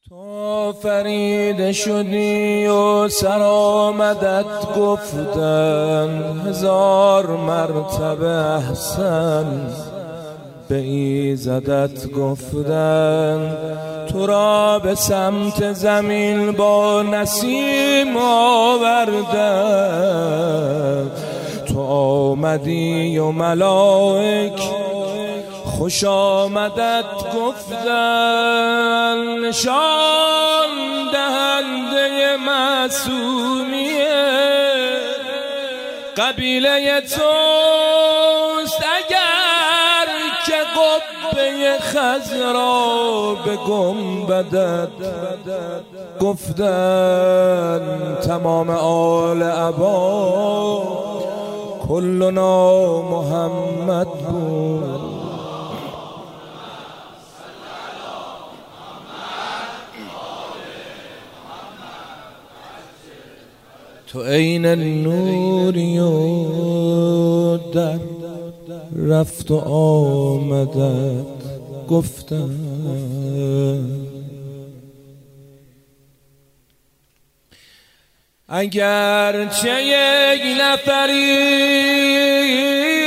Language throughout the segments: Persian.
تو فرید شدی و سرآمدت گفتن 1000 مرتبه احسن، به ایزدت گفتن تو را به سمت زمین با نسیم آوردن. تو آمدی و ملائک خوش آمدت گفتن، نشان دهنده معصومیه قبیله توست. اگر که قبه خضرا به گنبدت گفتن، تمام آل عبا کلنا محمد بود. تو عین نوری و در رفت و آمدت گفتن. اگر چه یک نفری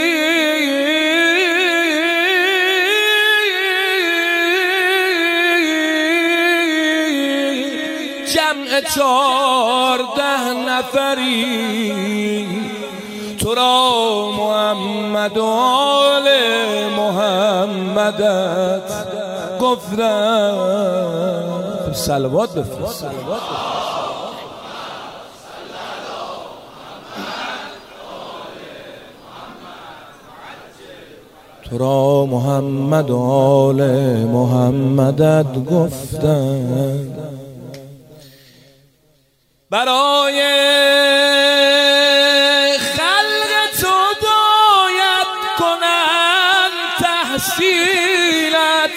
جمع 14 نفری تو را محمد و آل محمدت گفتن. صلوات بفرست. تو را محمد و آل محمدت گفتن. برای خلق تو باید کنن تحصیلت،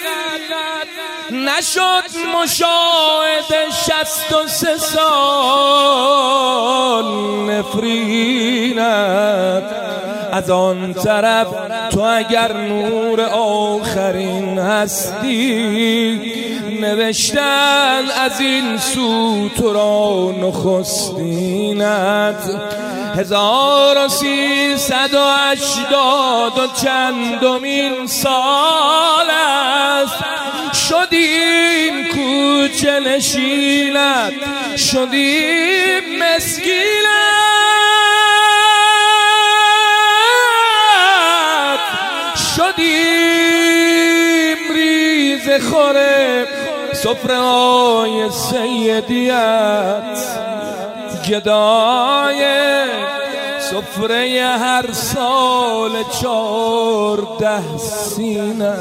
نشد مشاهده 63 سال نفرینت. از آن طرف تو اگر نور آخرین هستی، نوشتن از این سو تو را نخستینت. 1380 و چندمین سال است شدیم کوچه نشینت، شدیم مسکینت، شدیم ریز خوره سفره های سیدیت، گدای سفره هر سال 14 سینه.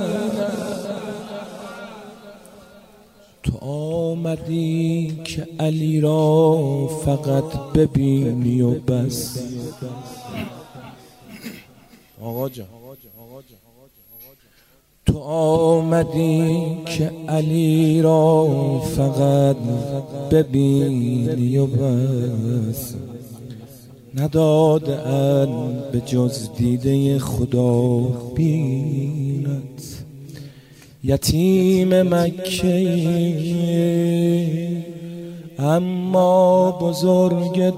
تو آمدی که علی را فقط ببینی و بس. آقا جان، تو آمدی که علی را فقط ببینی و بس. ندادن به جز دیده خدا بینت. یتیم مکه‌ای اما بزرگ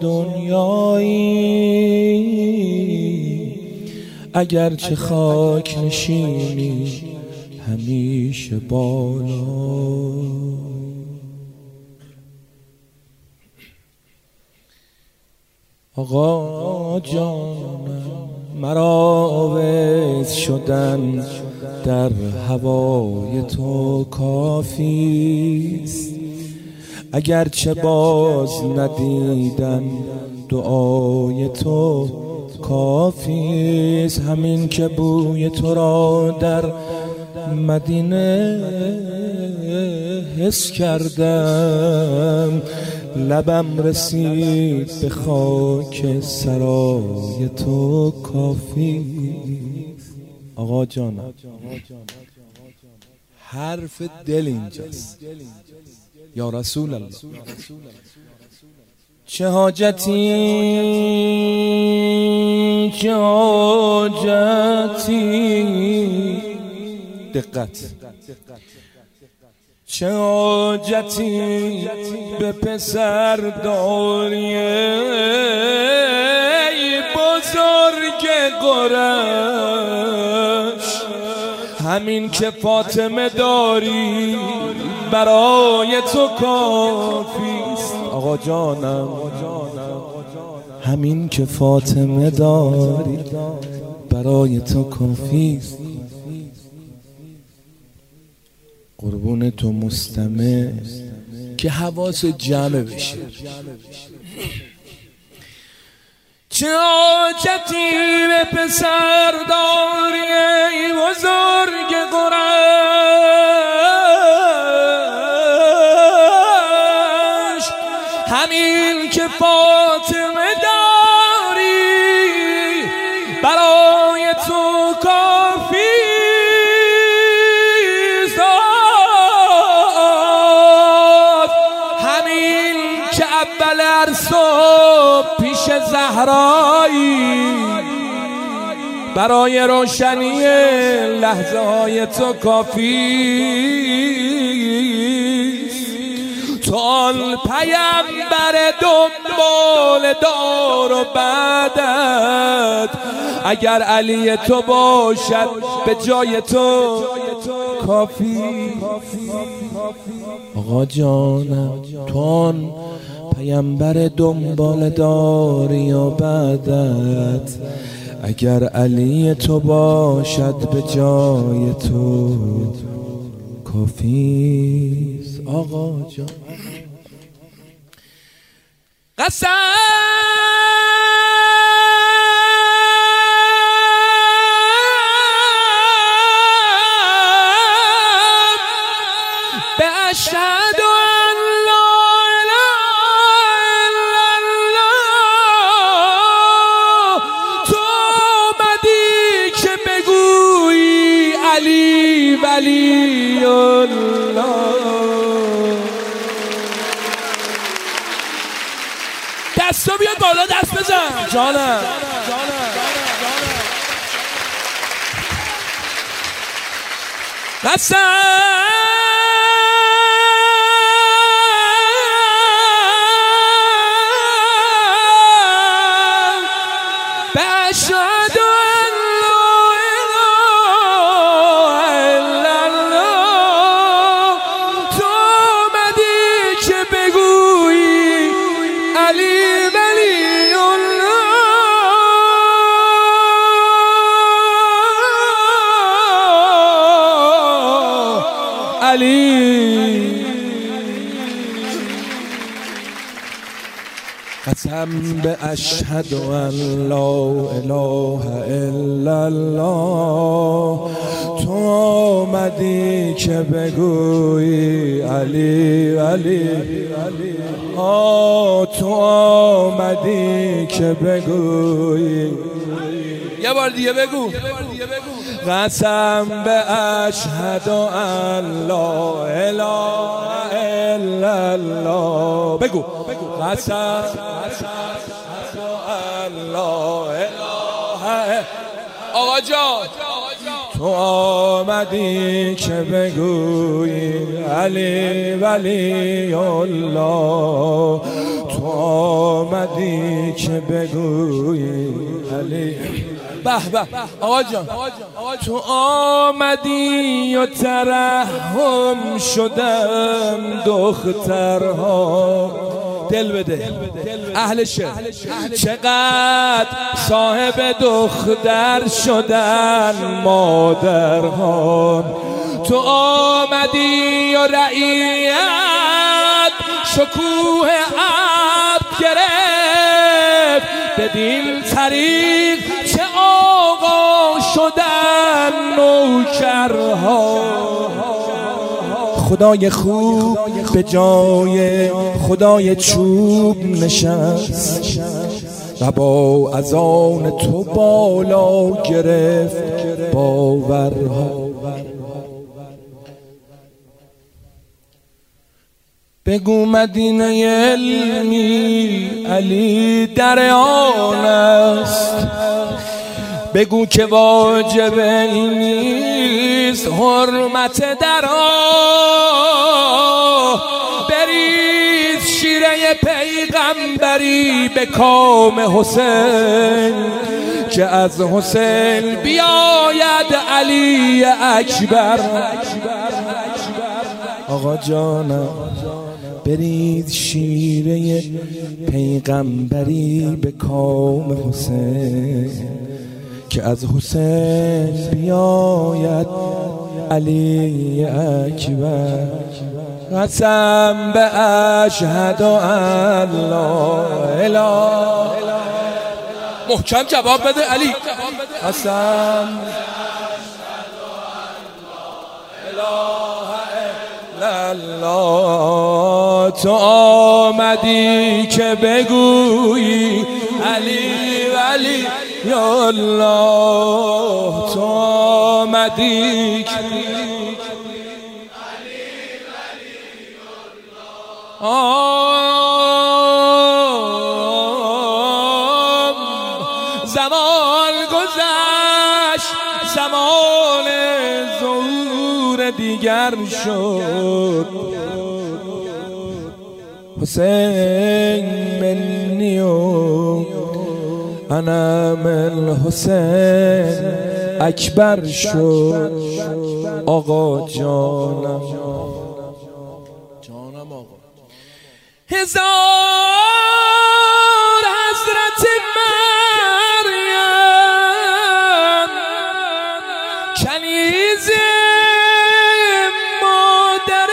دنیایی، اگرچه خاک نشینی همیشه بالا. آقا جانم، مرا آویز شدن در هوای تو کافیست، اگرچه باز ندیدن دعای تو کافیست. همین که بوی تو را در مدینه حس کردم، لبم رسید به خاک سرای تو کافیست. آقا جانم، حرف دل اینجاست. یا رسول الله، چه حاجتی دقت، چه حاجتی به پسر داری ای بزرگ قریش، همین که فاطمه داری برای تو کافیست. آقا جانم همین که فاطمه داری برای تو کافیست. قربون تو مستمع که حواس جمع بشه. چه حاجتی به پسر داری ای بزرگ قریش، همین که فاطمه داری برای تو کافی. اول هر صبح پیش زهرایی برای روشنی لحظه های تو کافیست. تو آن پیمبر دنبال دار و بعدت اگر علی تو باشد به جای تو کافی. آقا جانم تو آن پیمبر دنبال داری و بعدت اگر علی تو باشد به جای تو کافیست. آقا جان قسم به اشهد ان لا اله الا الله، تو آمدی که بگویی علی ولی الله. دستو بیاد بالا دست بزن جانم. قسم اشهد ان لا اله الا الله، تو آمدی که بگویی علی ولی الله. علی قسم به اشهد ان لا اله الا الله، تو آمدی که بگویی علی علی. تو آمدی که بگویی. یه بار دیگه بگو. قسم به اشهد ان لا اله الا الله. بگو قسم لا اله. آقا جان تو آمدی که بگویی علی ولی الله، تو آمدی که بگویی علی. به به آقا جان تو آمدی و ترحم شدم دخترها. دل بده اهل شهر چقدر صاحب دختر شدن مادرها. تو آمدی و رعیت شکوه عبد گرفت، بدین طریق چه آقا شدن نوکرها. خدای خوب به جای خدای چوب نشست و با اذان تو بالا گرفت باورها. بگو مدینه علمی علی در آن است، بگو که واجب این نیست حرمت در آن. بریز شیره پیغمبری به کام حسین که از حسین بیاید علی اکبر. آقا جانم بریز شیره پیغمبری به کام حسین که از حسین بیاید علی اکبر. قسم به اشهد ان لا اله، محکم جواب بده علی. قسم الله تو آمدی که بگویی علی ولی یا الله، تو آمدی که زمان گذشت، زمان ظهور دیگر شد. حسین منی و انا من حسین اکبر شد. آقا جانم آقا هزار حضرت مریم کنیز مادر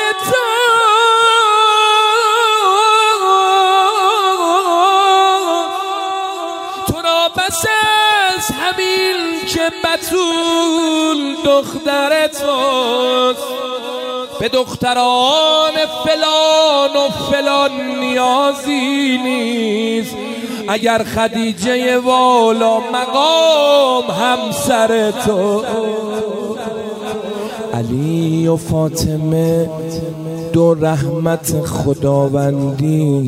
تو را پس از همین که بتول دختر توست به دختران فلان و فلان نیازی نیست. اگر خدیجه والا مقام همسر تو، علی و فاطمه دو رحمت خداوندی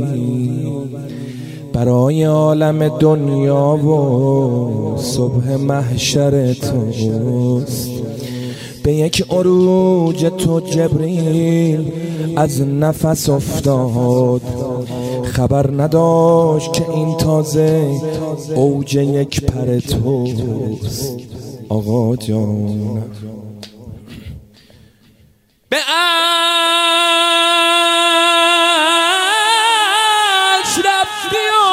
برای عالم دنیا و صبح محشر توست. به یک عروج تو جبریل از نفس افتاد، خبر نداشت که این تازه اوج یک پر توست. آقا جان به عرش رفتی و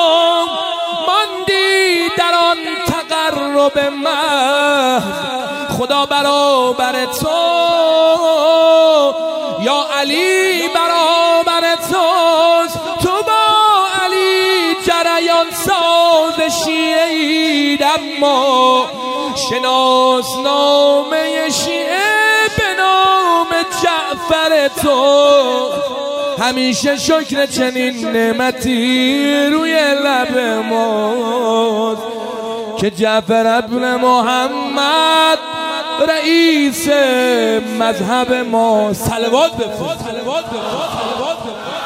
ماندی در آن تقرب محض. خدا برابر تو یا علی برابر توست. تو با علی جریان ساز شیعید، اما شناسنامه شیعه به نام جعفر تو. همیشه شکر چنین نعمتی روی لب ماست که جعفر ابن محمد رئیس مذهب ما. صلوات بفرست.